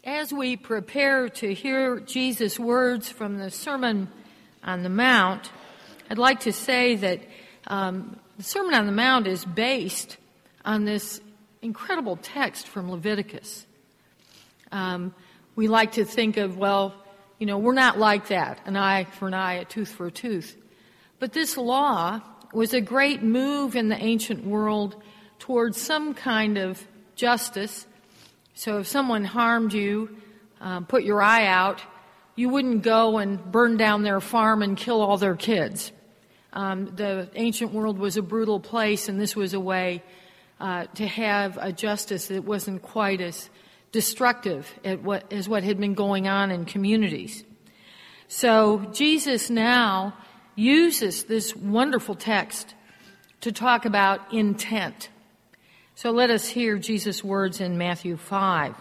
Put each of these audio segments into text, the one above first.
As we prepare to hear Jesus' words from the Sermon on the Mount, I'd like to say that the Sermon on the Mount is based on this incredible text from Leviticus. We like to think of, we're not like that, an eye for an eye, a tooth for a tooth. But this law was a great move in the ancient world towards some kind of justice. So if someone harmed you, put your eye out, you wouldn't go and burn down their farm and kill all their kids. The ancient world was a brutal place, and this was a way to have a justice that wasn't quite as destructive as what had been going on in communities. So Jesus now uses this wonderful text to talk about intent. So let us hear Jesus' words in Matthew 5.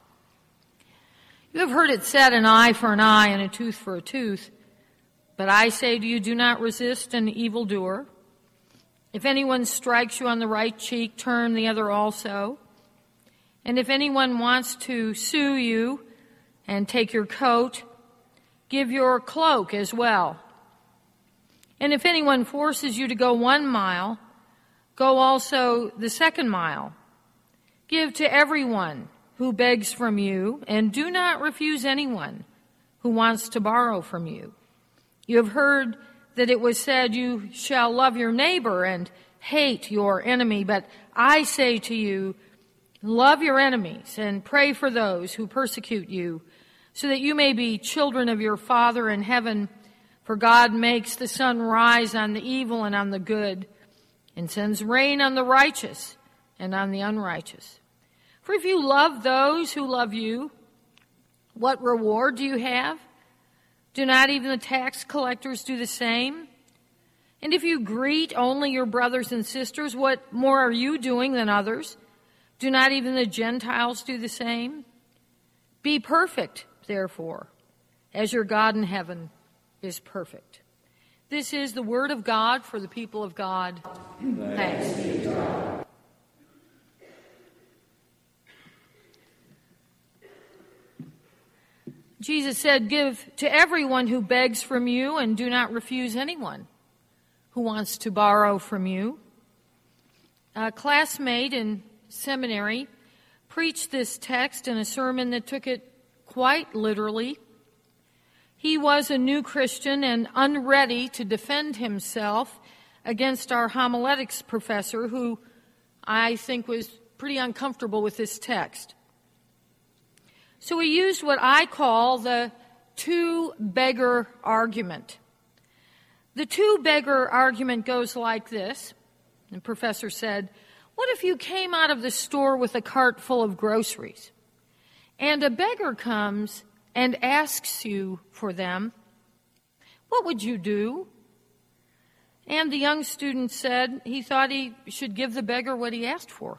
You have heard it said, an eye for an eye and a tooth for a tooth. But I say to you, do not resist an evildoer. If anyone strikes you on the right cheek, turn the other also. And if anyone wants to sue you and take your coat, give your cloak as well. And if anyone forces you to go 1 mile, go also the 2nd mile. Give to everyone who begs from you, and do not refuse anyone who wants to borrow from you. You have heard that it was said, you shall love your neighbor and hate your enemy. But I say to you, love your enemies and pray for those who persecute you, so that you may be children of your Father in heaven. For God makes the sun rise on the evil and on the good, and sends rain on the righteous and on the unrighteous. For if you love those who love you, what reward do you have? Do not even the tax collectors do the same? And if you greet only your brothers and sisters, what more are you doing than others? Do not even the Gentiles do the same? Be perfect, therefore, as your God in heaven is perfect. This is the word of God for the people of God. Thanks be to God. Jesus said, give to everyone who begs from you, and do not refuse anyone who wants to borrow from you. A classmate in seminary preached this text in a sermon that took it quite literally. He was a new Christian and unready to defend himself against our homiletics professor, who I think was pretty uncomfortable with this text. So he used what I call the two-beggar argument. The two-beggar argument goes like this. The professor said, what if you came out of the store with a cart full of groceries, and a beggar comes and asks you for them? What would you do? And the young student said he thought he should give the beggar what he asked for.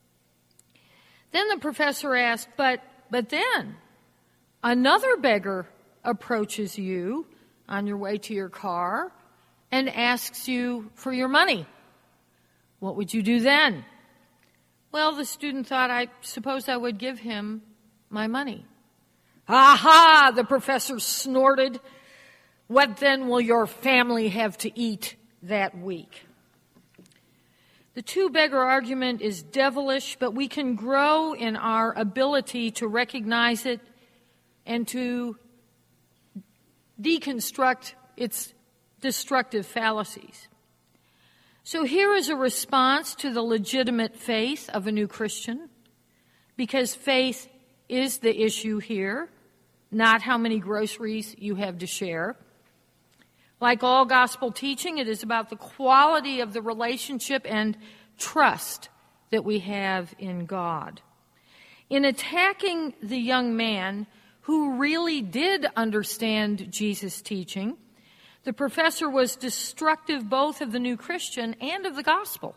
Then the professor asked, But then another beggar approaches you on your way to your car and asks you for your money. What would you do then? Well, the student thought, I suppose I would give him my money. Aha, the professor snorted. What then will your family have to eat that week? The two-beggar argument is devilish, but we can grow in our ability to recognize it and to deconstruct its destructive fallacies. So here is a response to the legitimate faith of a new Christian, because faith is the issue here, not how many groceries you have to share. Like all gospel teaching, it is about the quality of the relationship and trust that we have in God. In attacking the young man who really did understand Jesus' teaching, the professor was destructive both of the new Christian and of the gospel.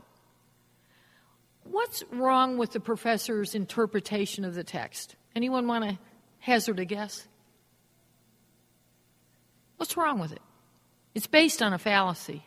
What's wrong with the professor's interpretation of the text? Anyone want to hazard a guess? What's wrong with it? It's based on a fallacy.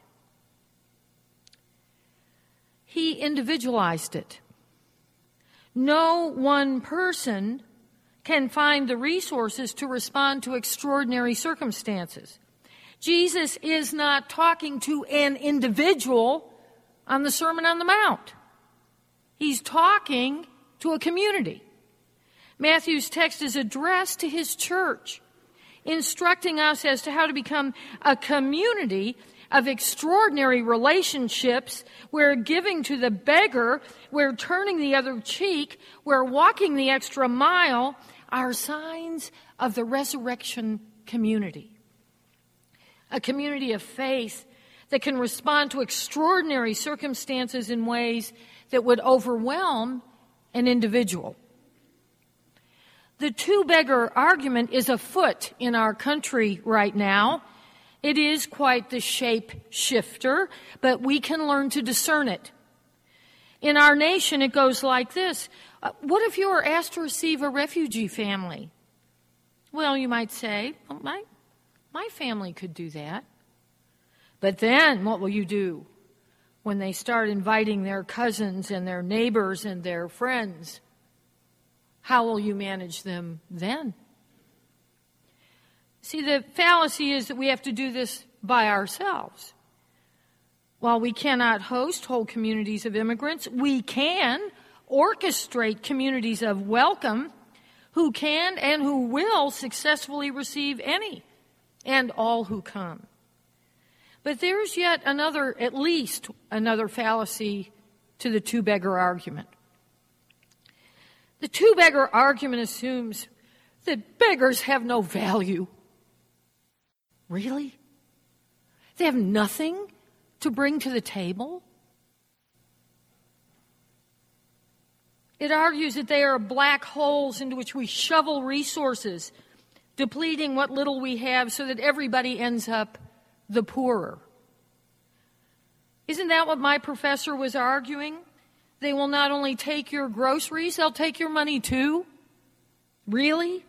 He individualized it. No one person can find the resources to respond to extraordinary circumstances. Jesus is not talking to an individual on the Sermon on the Mount. He's talking to a community. Matthew's text is addressed to his church, instructing us as to how to become a community of extraordinary relationships where giving to the beggar, where turning the other cheek, where walking the extra mile are signs of the resurrection community. A community of faith that can respond to extraordinary circumstances in ways that would overwhelm an individual. The two-beggar argument is afoot in our country right now. It is quite the shape shifter, but we can learn to discern it. In our nation, it goes like this. What if you were asked to receive a refugee family? Well, you might say, well, my family could do that. But then what will you do when they start inviting their cousins and their neighbors and their friends? How will you manage them then? See, the fallacy is that we have to do this by ourselves. While we cannot host whole communities of immigrants, we can orchestrate communities of welcome who can and who will successfully receive any and all who come. But there's yet another, at least another fallacy to the two-beggar argument. The two-beggar argument assumes that beggars have no value. Really? They have nothing to bring to the table? It argues that they are black holes into which we shovel resources, depleting what little we have so that everybody ends up the poorer. Isn't that what my professor was arguing? They will not only take your groceries, they'll take your money too? Really?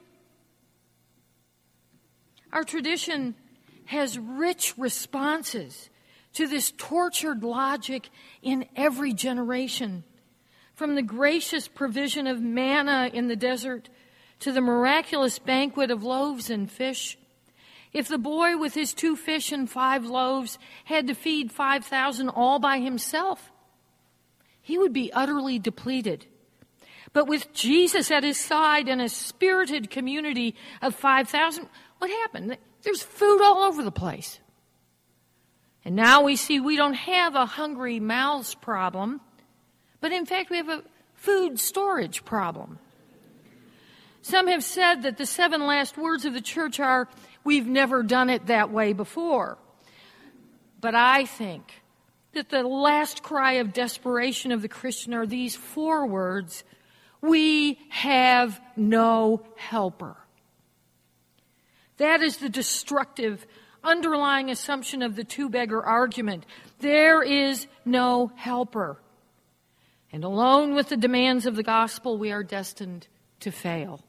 Our tradition has rich responses to this tortured logic in every generation, from the gracious provision of manna in the desert to the miraculous banquet of loaves and fish. If the boy with his 2 fish and 5 loaves had to feed 5,000 all by himself, he would be utterly depleted. But with Jesus at his side and a spirited community of 5,000, what happened? There's food all over the place. And now we see we don't have a hungry mouths problem, but in fact we have a food storage problem. Some have said that the 7 last words of the church are, "We've never done it that way before." But I think that the last cry of desperation of the Christian are these 4 words, "We have no helper." That is the destructive underlying assumption of the two-beggar argument. There is no helper. And alone with the demands of the gospel, we are destined to fail.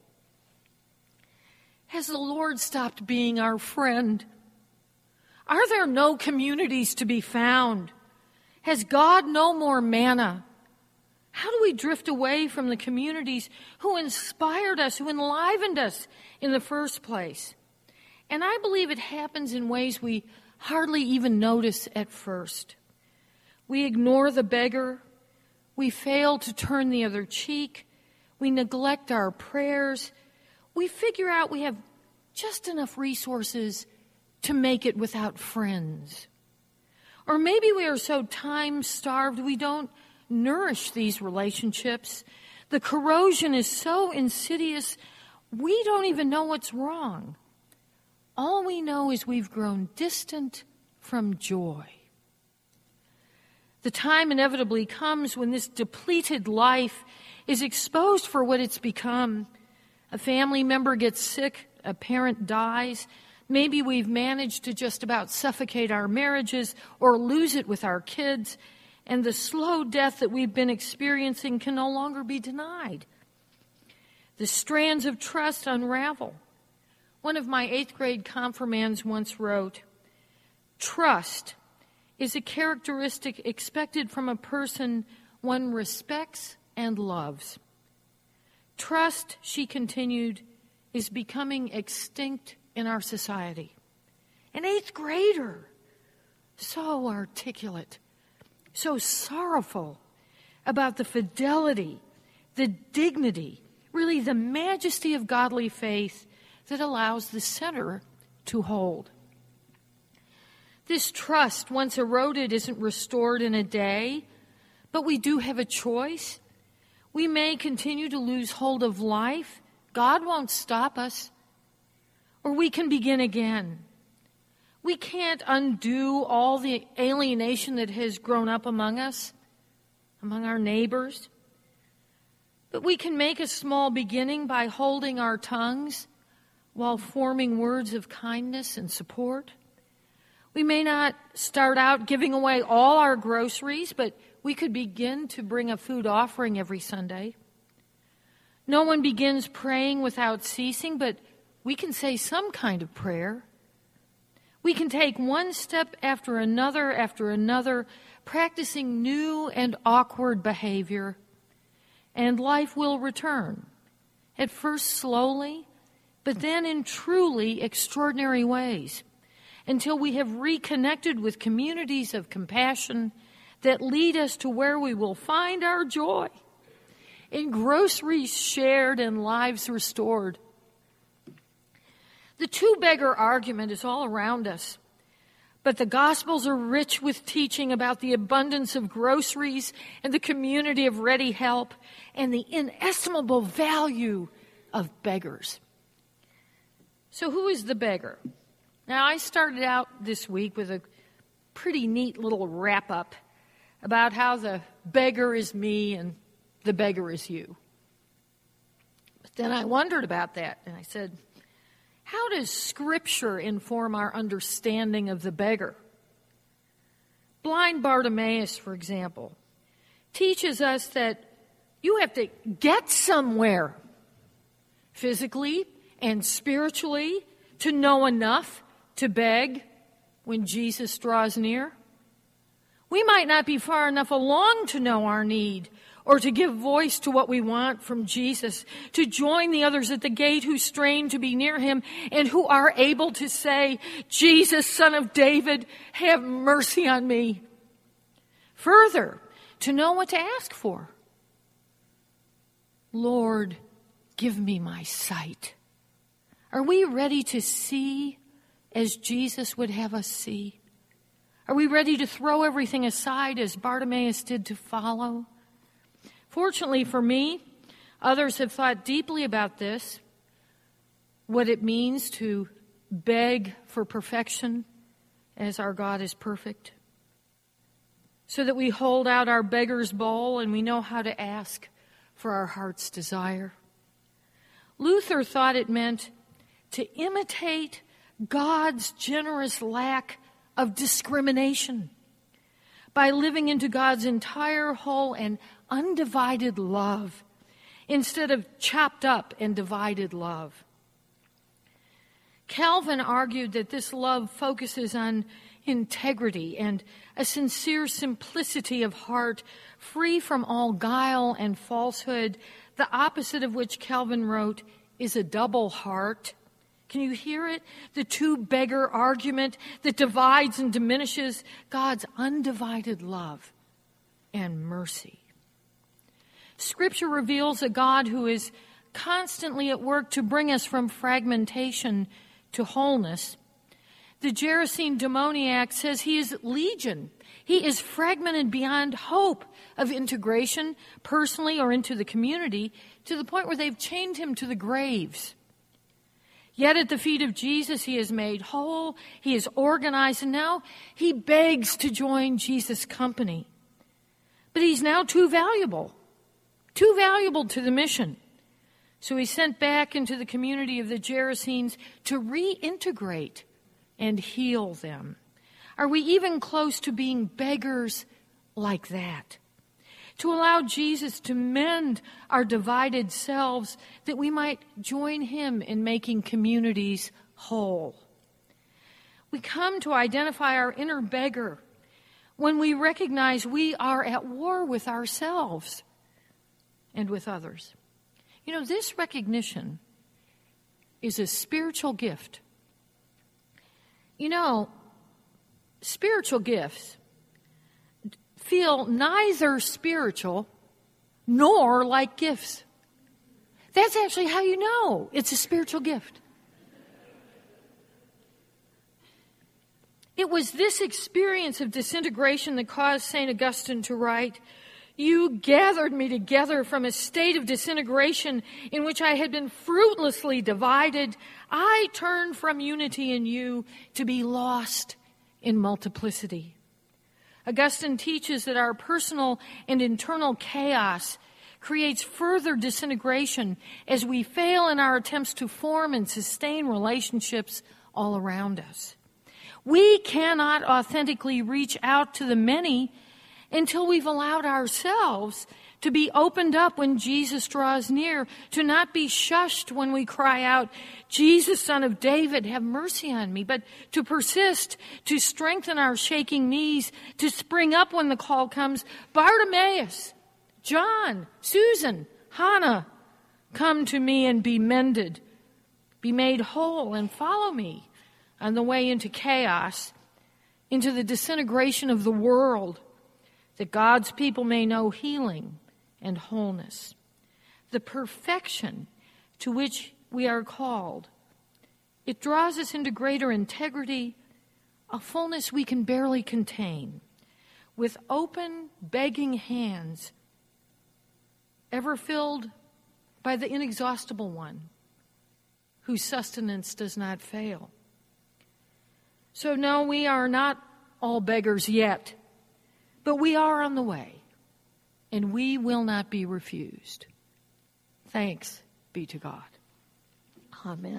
Has the Lord stopped being our friend? Are there no communities to be found? Has God no more manna? How do we drift away from the communities who inspired us, who enlivened us in the first place? And I believe it happens in ways we hardly even notice at first. We ignore the beggar. We fail to turn the other cheek. We neglect our prayers. We figure out we have just enough resources to make it without friends. Or maybe we are so time-starved we don't nourish these relationships. The corrosion is so insidious we don't even know what's wrong. All we know is we've grown distant from joy. The time inevitably comes when this depleted life is exposed for what it's become. A family member gets sick, a parent dies. Maybe we've managed to just about suffocate our marriages or lose it with our kids, and the slow death that we've been experiencing can no longer be denied. The strands of trust unravel. One of my 8th grade confirmands once wrote, "Trust is a characteristic expected from a person one respects and loves. Trust, she continued, is becoming extinct in our society. An 8th grader, so articulate, so sorrowful about the fidelity, the dignity, really the majesty of godly faith that allows the sinner to hold. This trust, once eroded, isn't restored in a day, but we do have a choice. We may continue to lose hold of life. God won't stop us. Or we can begin again. We can't undo all the alienation that has grown up among us, among our neighbors. But we can make a small beginning by holding our tongues while forming words of kindness and support. We may not start out giving away all our groceries, but we could begin to bring a food offering every Sunday. No one begins praying without ceasing, but we can say some kind of prayer. We can take one step after another, practicing new and awkward behavior, and life will return, at first slowly, but then in truly extraordinary ways, until we have reconnected with communities of compassion that lead us to where we will find our joy in groceries shared and lives restored. The two-beggar argument is all around us, but the Gospels are rich with teaching about the abundance of groceries and the community of ready help and the inestimable value of beggars. So who is the beggar? Now, I started out this week with a pretty neat little wrap-up about how the beggar is me and the beggar is you. But then I wondered about that, and I said, how does Scripture inform our understanding of the beggar? Blind Bartimaeus, for example, teaches us that you have to get somewhere, physically and spiritually, to know enough to beg when Jesus draws near. We might not be far enough along to know our need or to give voice to what we want from Jesus, to join the others at the gate who strain to be near him and who are able to say, Jesus, Son of David, have mercy on me. Further, to know what to ask for. Lord, give me my sight. Are we ready to see as Jesus would have us see? Are we ready to throw everything aside as Bartimaeus did to follow? Fortunately for me, others have thought deeply about this, what it means to beg for perfection as our God is perfect, so that we hold out our beggar's bowl and we know how to ask for our heart's desire. Luther thought it meant to imitate God's generous lack of discrimination by living into God's entire, whole, and undivided love instead of chopped up and divided love. Calvin argued that this love focuses on integrity and a sincere simplicity of heart, free from all guile and falsehood, the opposite of which Calvin wrote is a double heart. Can you hear it? The two-beggar argument that divides and diminishes God's undivided love and mercy. Scripture reveals a God who is constantly at work to bring us from fragmentation to wholeness. The Gerasene demoniac says he is legion. He is fragmented beyond hope of integration, personally or into the community, to the point where they've chained him to the graves. Yet at the feet of Jesus, he is made whole, he is organized, and now he begs to join Jesus' company. But he's now too valuable to the mission. So he's sent back into the community of the Gerasenes to reintegrate and heal them. Are we even close to being beggars like that? To allow Jesus to mend our divided selves that we might join him in making communities whole. We come to identify our inner beggar when we recognize we are at war with ourselves and with others. You know, this recognition is a spiritual gift. You know, spiritual gifts feel neither spiritual nor like gifts. That's actually how you know it's a spiritual gift. It was this experience of disintegration that caused St. Augustine to write, "You gathered me together from a state of disintegration in which I had been fruitlessly divided. I turned from unity in you to be lost in multiplicity." Augustine teaches that our personal and internal chaos creates further disintegration as we fail in our attempts to form and sustain relationships all around us. We cannot authentically reach out to the many until we've allowed ourselves to be opened up when Jesus draws near, to not be shushed when we cry out, "Jesus, Son of David, have mercy on me," but to persist, to strengthen our shaking knees, to spring up when the call comes, "Bartimaeus, John, Susan, Hannah, come to me and be mended, be made whole, and follow me on the way into chaos, into the disintegration of the world, that God's people may know healing and wholeness, the perfection to which we are called. It draws us into greater integrity, a fullness we can barely contain, with open, begging hands, ever filled by the inexhaustible one, whose sustenance does not fail. So no, we are not all beggars yet, but we are on the way, and we will not be refused. Thanks be to God. Amen.